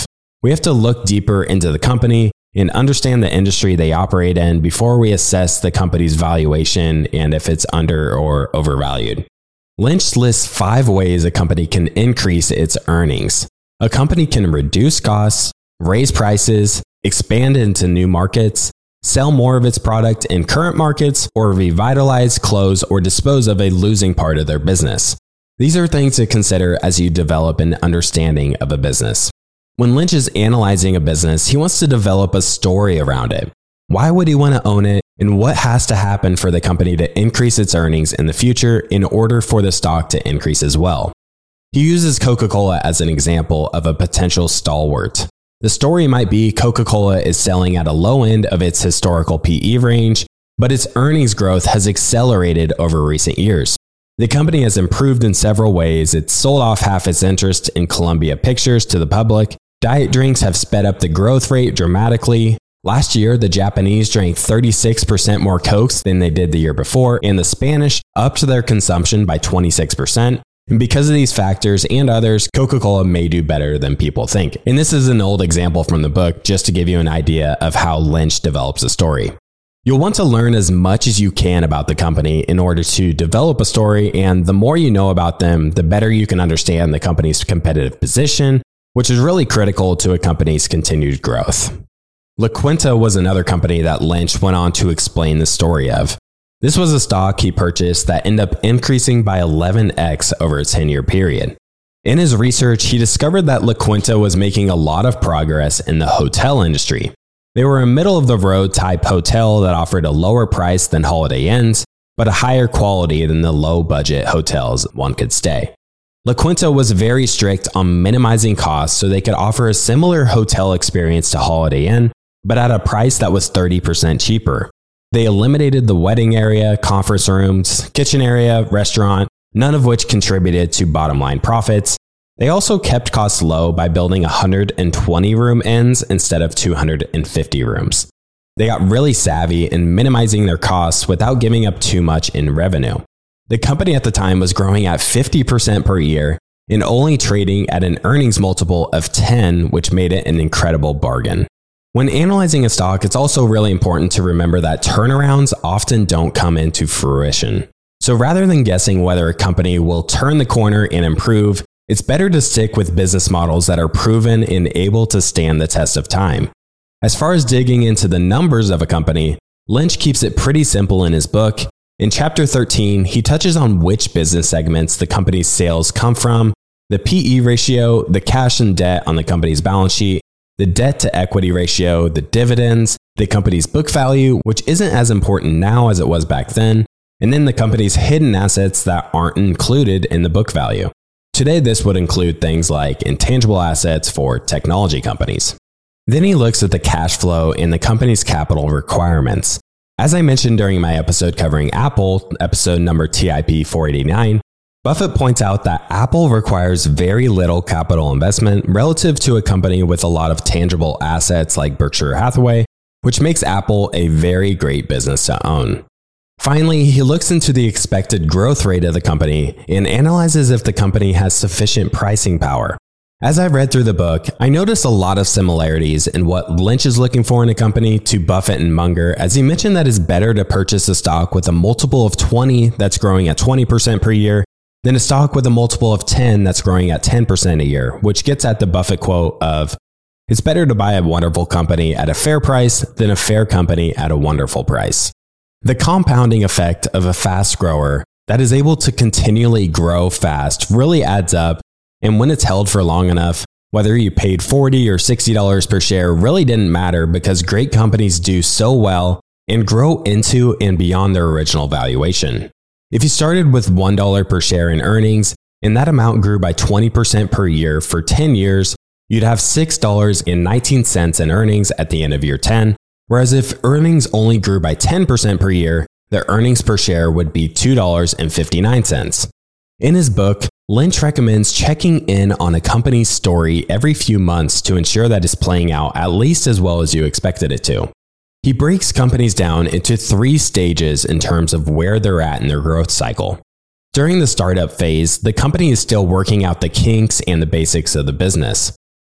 We have to look deeper into the company and understand the industry they operate in before we assess the company's valuation and if it's under or overvalued. Lynch lists five ways a company can increase its earnings. A company can reduce costs, raise prices, expand into new markets, sell more of its product in current markets, or revitalize, close, or dispose of a losing part of their business. These are things to consider as you develop an understanding of a business. When Lynch is analyzing a business, he wants to develop a story around it. Why would he want to own it, and what has to happen for the company to increase its earnings in the future in order for the stock to increase as well? He uses Coca-Cola as an example of a potential stalwart. The story might be Coca-Cola is selling at a low end of its historical P E range, but its earnings growth has accelerated over recent years. The company has improved in several ways. It's sold off half its interest in Columbia Pictures to the public. Diet drinks have sped up the growth rate dramatically. Last year, the Japanese drank thirty-six percent more Cokes than they did the year before, and the Spanish upped their consumption by twenty-six percent. And because of these factors and others, Coca-Cola may do better than people think. And this is an old example from the book, just to give you an idea of how Lynch develops a story. You'll want to learn as much as you can about the company in order to develop a story, and the more you know about them, the better you can understand the company's competitive position, which is really critical to a company's continued growth. La Quinta was another company that Lynch went on to explain the story of. This was a stock he purchased that ended up increasing by eleven x over a ten-year period. In his research, he discovered that La Quinta was making a lot of progress in the hotel industry. They were a middle-of-the-road type hotel that offered a lower price than Holiday Inns, but a higher quality than the low-budget hotels one could stay. La Quinta was very strict on minimizing costs so they could offer a similar hotel experience to Holiday Inn, but at a price that was thirty percent cheaper. They eliminated the wedding area, conference rooms, kitchen area, restaurant, none of which contributed to bottom-line profits. They also kept costs low by building one hundred twenty room inns instead of two hundred fifty rooms. They got really savvy in minimizing their costs without giving up too much in revenue. The company at the time was growing at fifty percent per year and only trading at an earnings multiple of ten, which made it an incredible bargain. When analyzing a stock, it's also really important to remember that turnarounds often don't come into fruition. So rather than guessing whether a company will turn the corner and improve, it's better to stick with business models that are proven and able to stand the test of time. As far as digging into the numbers of a company, Lynch keeps it pretty simple in his book. In chapter thirteen, he touches on which business segments the company's sales come from, the P E ratio, the cash and debt on the company's balance sheet, the debt to equity ratio, the dividends, the company's book value, which isn't as important now as it was back then, and then the company's hidden assets that aren't included in the book value. Today, this would include things like intangible assets for technology companies. Then he looks at the cash flow and the company's capital requirements. As I mentioned during my episode covering Apple, episode number T I P four eighty-nine, Buffett points out that Apple requires very little capital investment relative to a company with a lot of tangible assets like Berkshire Hathaway, which makes Apple a very great business to own. Finally, he looks into the expected growth rate of the company and analyzes if the company has sufficient pricing power. As I read through the book, I noticed a lot of similarities in what Lynch is looking for in a company to Buffett and Munger, as he mentioned that it's better to purchase a stock with a multiple of twenty that's growing at twenty percent per year than a stock with a multiple of ten that's growing at ten percent a year, which gets at the Buffett quote of, "It's better to buy a wonderful company at a fair price than a fair company at a wonderful price." The compounding effect of a fast grower that is able to continually grow fast really adds up, and when it's held for long enough, whether you paid forty dollars or sixty dollars per share really didn't matter because great companies do so well and grow into and beyond their original valuation. If you started with one dollar per share in earnings and that amount grew by twenty percent per year for ten years, you'd have six dollars and nineteen cents in earnings at the end of year ten. Whereas if earnings only grew by ten percent per year, the earnings per share would be two dollars and fifty-nine cents. In his book, Lynch recommends checking in on a company's story every few months to ensure that it's playing out at least as well as you expected it to. He breaks companies down into three stages in terms of where they're at in their growth cycle. During the startup phase, the company is still working out the kinks and the basics of the business.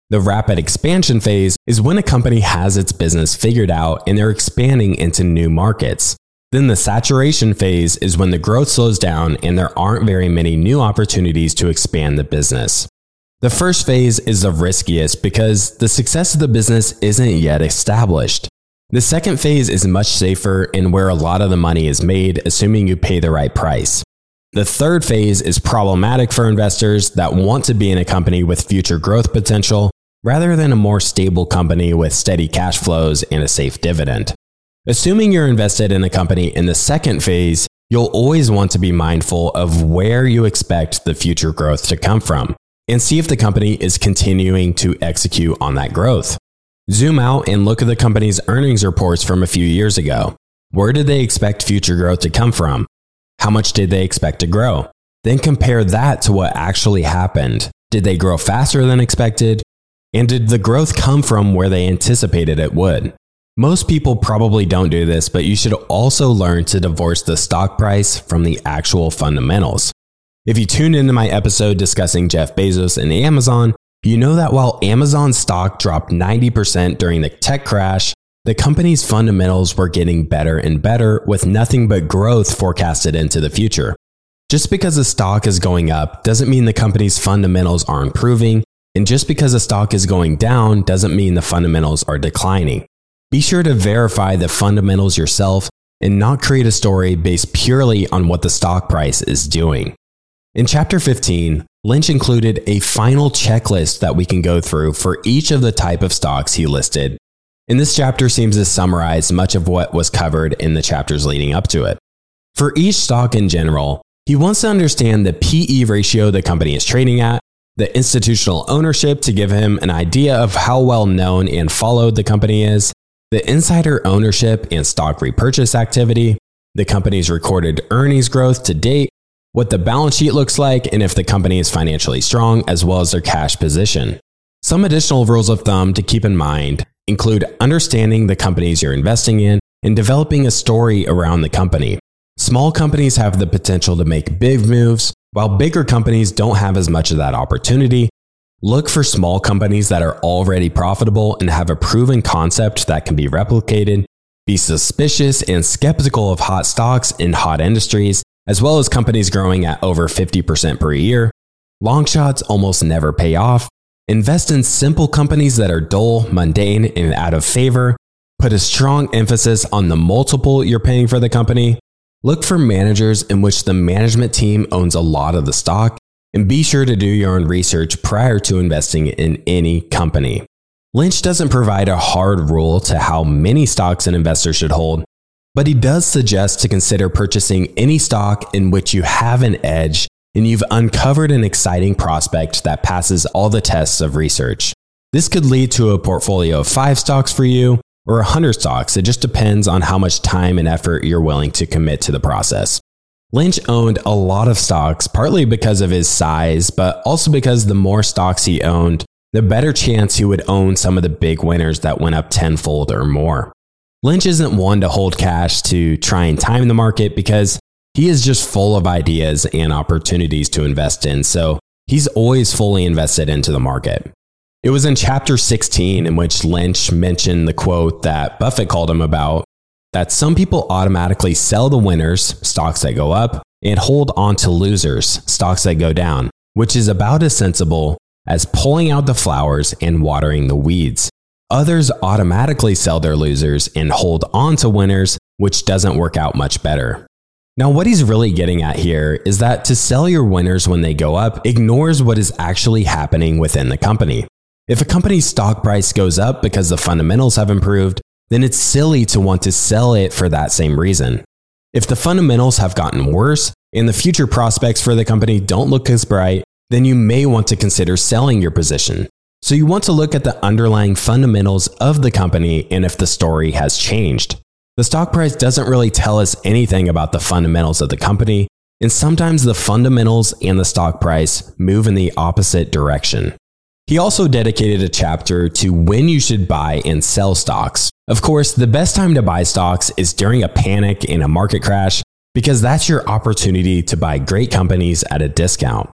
The rapid expansion phase is when a company has its business figured out and they're expanding into new markets. Then the saturation phase is when the growth slows down and there aren't very many new opportunities to expand the business. The first phase is the riskiest because the success of the business isn't yet established. The second phase is much safer and where a lot of the money is made, assuming you pay the right price. The third phase is problematic for investors that want to be in a company with future growth potential rather than a more stable company with steady cash flows and a safe dividend. Assuming you're invested in a company in the second phase, you'll always want to be mindful of where you expect the future growth to come from and see if the company is continuing to execute on that growth. Zoom out and look at the company's earnings reports from a few years ago. Where did they expect future growth to come from? How much did they expect to grow? Then compare that to what actually happened. Did they grow faster than expected? And did the growth come from where they anticipated it would? Most people probably don't do this, but you should also learn to divorce the stock price from the actual fundamentals. If you tuned into my episode discussing Jeff Bezos and Amazon, you know that while Amazon's stock dropped ninety percent during the tech crash, the company's fundamentals were getting better and better with nothing but growth forecasted into the future. Just because the stock is going up doesn't mean the company's fundamentals are improving, and just because the stock is going down doesn't mean the fundamentals are declining. Be sure to verify the fundamentals yourself and not create a story based purely on what the stock price is doing. In Chapter fifteen, Lynch included a final checklist that we can go through for each of the type of stocks he listed. And this chapter seems to summarize much of what was covered in the chapters leading up to it. For each stock in general, he wants to understand the P E ratio the company is trading at, the institutional ownership to give him an idea of how well known and followed the company is, the insider ownership and stock repurchase activity, the company's recorded earnings growth to date, what the balance sheet looks like, and if the company is financially strong, as well as their cash position. Some additional rules of thumb to keep in mind include understanding the companies you're investing in and developing a story around the company. Small companies have the potential to make big moves, while bigger companies don't have as much of that opportunity. Look for small companies that are already profitable and have a proven concept that can be replicated. Be suspicious and skeptical of hot stocks in hot industries, as well as companies growing at over fifty percent per year. Long shots almost never pay off. Invest in simple companies that are dull, mundane, and out of favor. Put a strong emphasis on the multiple you're paying for the company. Look for managers in which the management team owns a lot of the stock. And be sure to do your own research prior to investing in any company. Lynch doesn't provide a hard rule to how many stocks an investor should hold, but he does suggest to consider purchasing any stock in which you have an edge and you've uncovered an exciting prospect that passes all the tests of research. This could lead to a portfolio of five stocks for you or one hundred stocks. It just depends on how much time and effort you're willing to commit to the process. Lynch owned a lot of stocks, partly because of his size, but also because the more stocks he owned, the better chance he would own some of the big winners that went up tenfold or more. Lynch isn't one to hold cash to try and time the market because he is just full of ideas and opportunities to invest in, so he's always fully invested into the market. It was in Chapter sixteen in which Lynch mentioned the quote that Buffett called him about, that some people automatically sell the winners, stocks that go up, and hold on to losers, stocks that go down, which is about as sensible as pulling out the flowers and watering the weeds. Others automatically sell their losers and hold on to winners, which doesn't work out much better. Now, what he's really getting at here is that to sell your winners when they go up ignores what is actually happening within the company. If a company's stock price goes up because the fundamentals have improved, then it's silly to want to sell it for that same reason. If the fundamentals have gotten worse and the future prospects for the company don't look as bright, then you may want to consider selling your position. So you want to look at the underlying fundamentals of the company and if the story has changed. The stock price doesn't really tell us anything about the fundamentals of the company, and sometimes the fundamentals and the stock price move in the opposite direction. He also dedicated a chapter to when you should buy and sell stocks. Of course, the best time to buy stocks is during a panic and a market crash because that's your opportunity to buy great companies at a discount.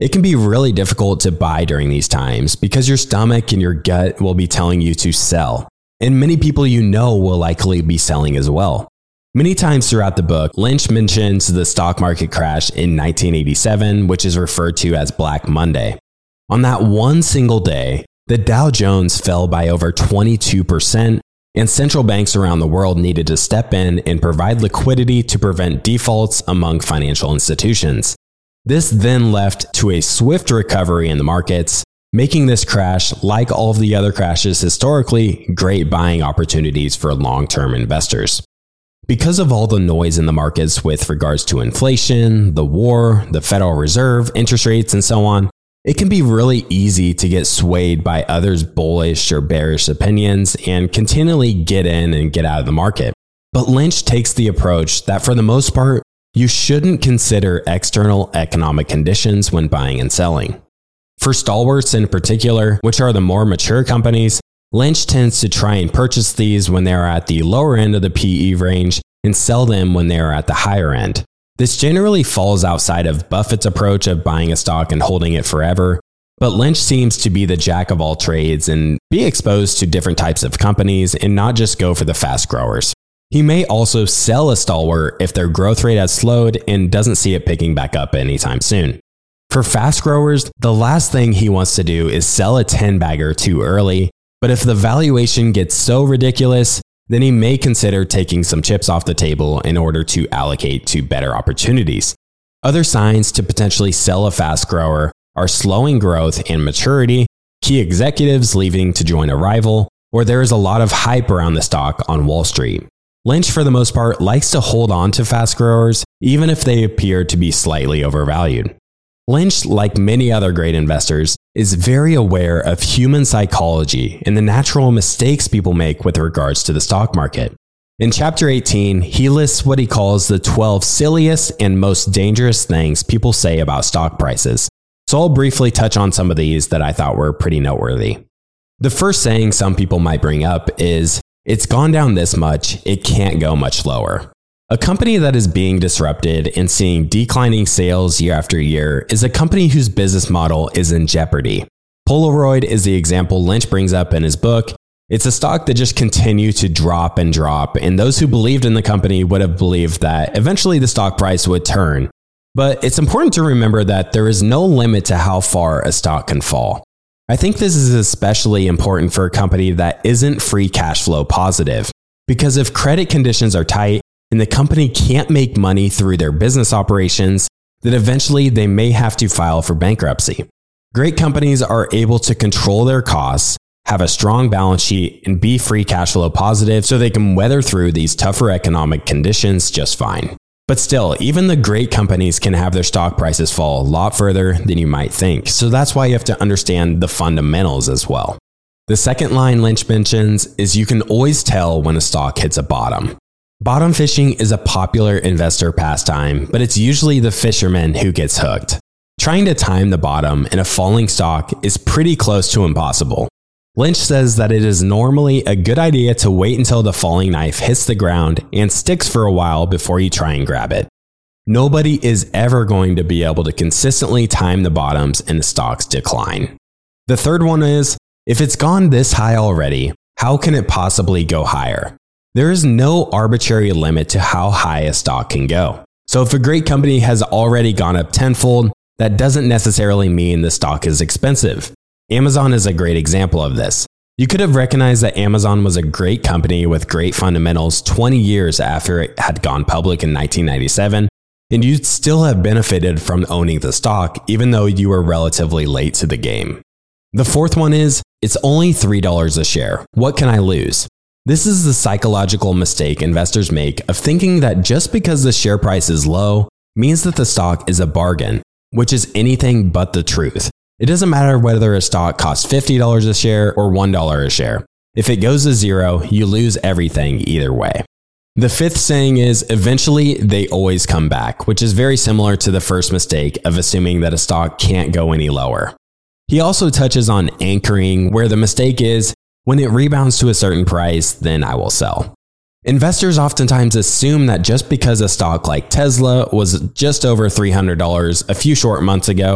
It can be really difficult to buy during these times because your stomach and your gut will be telling you to sell. And many people you know will likely be selling as well. Many times throughout the book, Lynch mentions the stock market crash in nineteen eighty-seven, which is referred to as Black Monday. On that one single day, the Dow Jones fell by over twenty-two percent, and central banks around the world needed to step in and provide liquidity to prevent defaults among financial institutions. This then left to a swift recovery in the markets, making this crash, like all of the other crashes historically, great buying opportunities for long-term investors. Because of all the noise in the markets with regards to inflation, the war, the Federal Reserve, interest rates, and so on, it can be really easy to get swayed by others' bullish or bearish opinions and continually get in and get out of the market. But Lynch takes the approach that for the most part, you shouldn't consider external economic conditions when buying and selling. For stalwarts in particular, which are the more mature companies, Lynch tends to try and purchase these when they are at the lower end of the P E range and sell them when they are at the higher end. This generally falls outside of Buffett's approach of buying a stock and holding it forever, but Lynch seems to be the jack of all trades and be exposed to different types of companies and not just go for the fast growers. He may also sell a stalwart if their growth rate has slowed and doesn't see it picking back up anytime soon. For fast growers, the last thing he wants to do is sell a ten bagger too early, but if the valuation gets so ridiculous, then he may consider taking some chips off the table in order to allocate to better opportunities. Other signs to potentially sell a fast grower are slowing growth and maturity, key executives leaving to join a rival, or there is a lot of hype around the stock on Wall Street. Lynch, for the most part, likes to hold on to fast growers, even if they appear to be slightly overvalued. Lynch, like many other great investors, is very aware of human psychology and the natural mistakes people make with regards to the stock market. In chapter eighteen, he lists what he calls the twelve silliest and most dangerous things people say about stock prices. So I'll briefly touch on some of these that I thought were pretty noteworthy. The first saying some people might bring up is, "It's gone down this much, it can't go much lower." A company that is being disrupted and seeing declining sales year after year is a company whose business model is in jeopardy. Polaroid is the example Lynch brings up in his book. It's a stock that just continued to drop and drop, and those who believed in the company would have believed that eventually the stock price would turn. But it's important to remember that there is no limit to how far a stock can fall. I think this is especially important for a company that isn't free cash flow positive, because if credit conditions are tight, and the company can't make money through their business operations, then eventually they may have to file for bankruptcy. Great companies are able to control their costs, have a strong balance sheet, and be free cash flow positive so they can weather through these tougher economic conditions just fine. But still, even the great companies can have their stock prices fall a lot further than you might think, so that's why you have to understand the fundamentals as well. The second line Lynch mentions is you can always tell when a stock hits a bottom. Bottom fishing is a popular investor pastime, but it's usually the fisherman who gets hooked. Trying to time the bottom in a falling stock is pretty close to impossible. Lynch says that it is normally a good idea to wait until the falling knife hits the ground and sticks for a while before you try and grab it. Nobody is ever going to be able to consistently time the bottoms in a stock's decline. The third one is, if it's gone this high already, how can it possibly go higher? There is no arbitrary limit to how high a stock can go. So if a great company has already gone up tenfold, that doesn't necessarily mean the stock is expensive. Amazon is a great example of this. You could have recognized that Amazon was a great company with great fundamentals twenty years after it had gone public in nineteen ninety-seven, and you'd still have benefited from owning the stock even though you were relatively late to the game. The fourth one is, it's only three dollars a share. What can I lose? This is the psychological mistake investors make of thinking that just because the share price is low means that the stock is a bargain, which is anything but the truth. It doesn't matter whether a stock costs fifty dollars a share or one dollar a share. If it goes to zero, you lose everything either way. The fifth saying is, eventually they always come back, which is very similar to the first mistake of assuming that a stock can't go any lower. He also touches on anchoring, where the mistake is, when it rebounds to a certain price, then I will sell. Investors oftentimes assume that just because a stock like Tesla was just over three hundred dollars a few short months ago,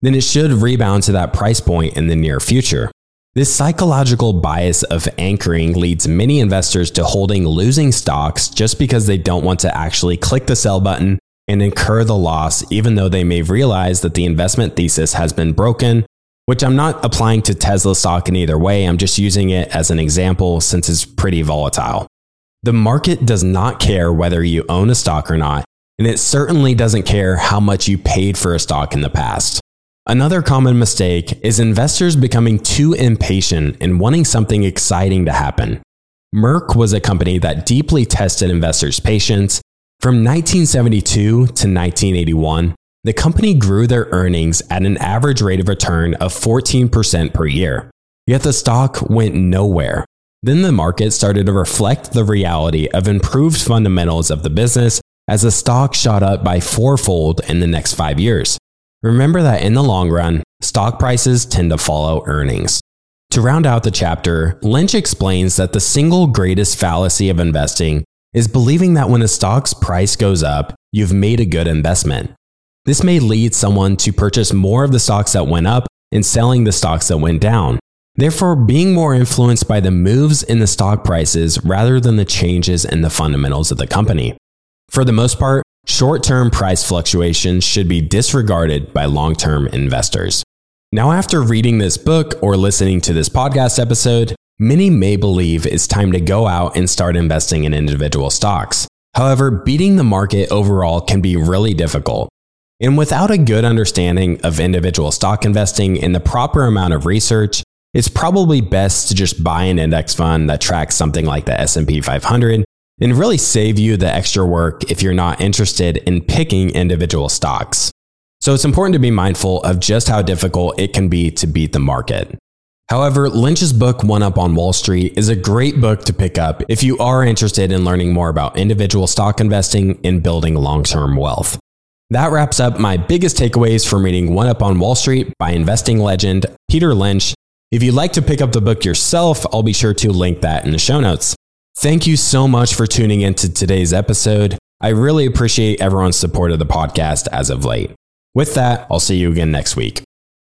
then it should rebound to that price point in the near future. This psychological bias of anchoring leads many investors to holding losing stocks just because they don't want to actually click the sell button and incur the loss, even though they may realize that the investment thesis has been broken, which I'm not applying to Tesla stock in either way. I'm just using it as an example since it's pretty volatile. The market does not care whether you own a stock or not, and it certainly doesn't care how much you paid for a stock in the past. Another common mistake is investors becoming too impatient and wanting something exciting to happen. Merck was a company that deeply tested investors' patience. From nineteen seventy-two to nineteen eighty-one, the company grew their earnings at an average rate of return of fourteen percent per year. Yet the stock went nowhere. Then the market started to reflect the reality of improved fundamentals of the business as the stock shot up by fourfold in the next five years. Remember that in the long run, stock prices tend to follow earnings. To round out the chapter, Lynch explains that the single greatest fallacy of investing is believing that when a stock's price goes up, you've made a good investment. This may lead someone to purchase more of the stocks that went up and selling the stocks that went down, therefore being more influenced by the moves in the stock prices rather than the changes in the fundamentals of the company. For the most part, short-term price fluctuations should be disregarded by long-term investors. Now, after reading this book or listening to this podcast episode, many may believe it's time to go out and start investing in individual stocks. However, beating the market overall can be really difficult. And without a good understanding of individual stock investing and the proper amount of research, it's probably best to just buy an index fund that tracks something like the S and P five hundred and really save you the extra work if you're not interested in picking individual stocks. So it's important to be mindful of just how difficult it can be to beat the market. However, Lynch's book, One Up on Wall Street, is a great book to pick up if you are interested in learning more about individual stock investing and building long-term wealth. That wraps up my biggest takeaways from reading One Up on Wall Street by investing legend Peter Lynch. If you'd like to pick up the book yourself, I'll be sure to link that in the show notes. Thank you so much for tuning into today's episode. I really appreciate everyone's support of the podcast as of late. With that, I'll see you again next week.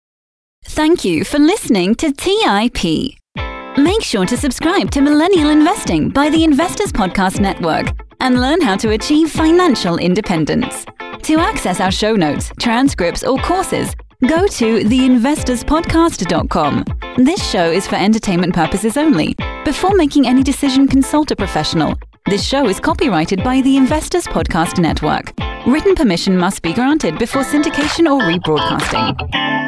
Thank you for listening to T I P. Make sure to subscribe to Millennial Investing by the Investors Podcast Network and learn how to achieve financial independence. To access our show notes, transcripts, or courses, go to the investors podcast dot com. This show is for entertainment purposes only. Before making any decision, consult a professional. This show is copyrighted by the Investors Podcast Network. Written permission must be granted before syndication or rebroadcasting.